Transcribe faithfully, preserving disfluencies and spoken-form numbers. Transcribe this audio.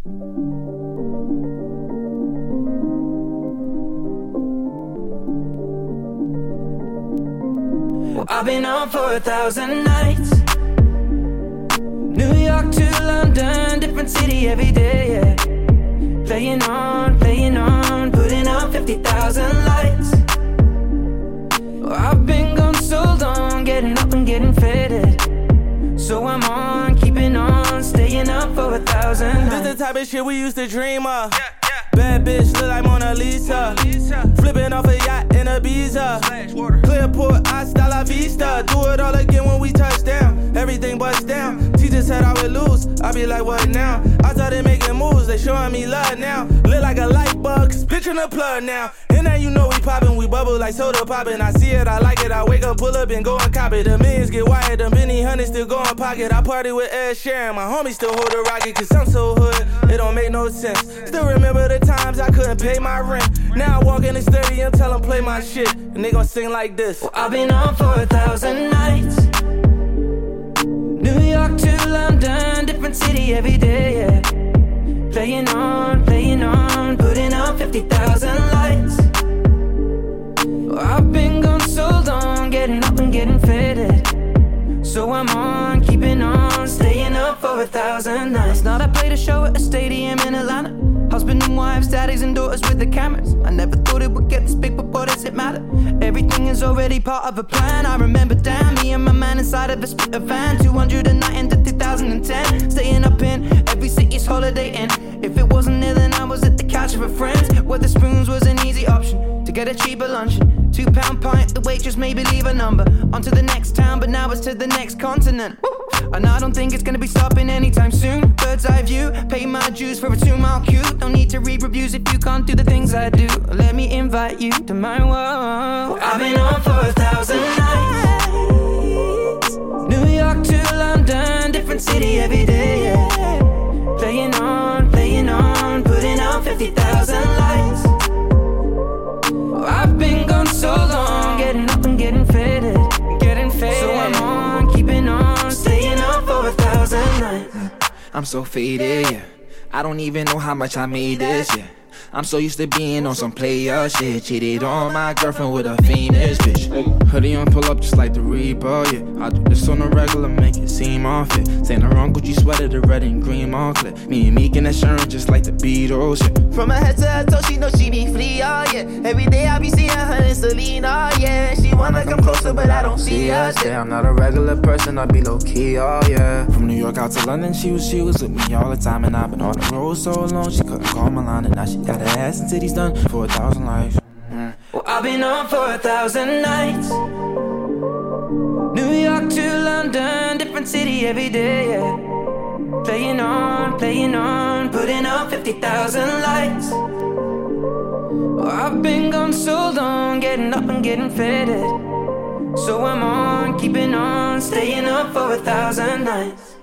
Well, I've been on for a thousand nights. New York to London, different city every day, yeah. Playing on, playing on, putting out fifty thousand lights. Well, I've been gone so long, getting up and getting faded. So I'm on, keeping on, staying up for a thousand nights. This the type of shit we used to dream of. Yeah, yeah. Bad bitch look like Mona Lisa. Mona Lisa. Flipping off a yacht in Ibiza. Clearport, hasta la vista. Do it all again when we touch down. Everything busts down. Teacher said I would lose. I be like, what now? I started making moves. They showing me love now. Lit like a light bug. Split in the plug now. And now you know we poppin'. We bubble like soda poppin'. I see it, I like it. I wake up, pull up, and go and cop it. The millions get wired. The many hundreds still go in pocket. I party with Ed Sheeran. My homies still hold the rocket. Cause I'm so hood. It don't make no sense. Still remember the times I couldn't pay my rent. Now I walk in the stadium, tell them play my shit. And they gon' sing like this. Well, I've been on for a thousand nights. New York to London, different city every day, yeah. Playing on, playing on, putting out fifty thousand lights. Well, I've been gone so long, getting up and getting faded. So I'm on, keeping on, staying up for a thousand nights. Last night I played a show at a stadium in Atlanta. Husband and wives, daddies and daughters with the cameras. I never thought it would get this big, but boy does it matter. Everything is already part of a plan. I remember damn, me and my man inside of a split van. Two hundred a night into two thousand ten. Staying up in every city's holiday inn. If it wasn't there then I was at the couch with friends, where the spoons was an easy option to get a cheaper lunch. Two pound pint, the waitress maybe leave a number. On to the next town, but now it's to the next continent. Woo! And I don't think it's gonna be stopping anytime soon. Bird's eye view, pay my dues for a two mile queue. Don't need to read reviews if you can't do the things I do. Let me invite you to my world. I've been on for a thousand nights. New York to London, different city every day, yeah. Playing on, playing on, putting out fifty thousand lights. I've been gone so long, getting up and getting faded, getting faded. So I'm on, keeping on, staying up for a thousand nights. I'm so faded, yeah. I don't even know how much I made this, yeah. I'm so used to being on some player shit. Cheated on my girlfriend with a famous bitch. Hoodie on, pull up just like the Reaper, yeah. I do this on the regular, make it seem unfit. Saying the wrong Gucci sweater, the red and green on clip. Me and Meek in that shirt just like the Beatles, yeah. From her head to her toe, she know she be free, oh yeah. Every day I be seeing her in Selena, yeah. She wanna come closer, but I don't see her. Yeah, I'm not a regular person, I be low key, oh yeah. From New York out to London, she was she was with me all the time, and I've been on the road so long, she couldn't call my line, and now she got her ass and titties done for a thousand lives. Mm. Well, I've been on for a thousand nights. New York to London, different city every day, yeah. Playing on, playing on, putting out fifty thousand lights. Well, I've been gone so long, getting up and getting faded. So I'm on, keeping on, staying up for a thousand nights.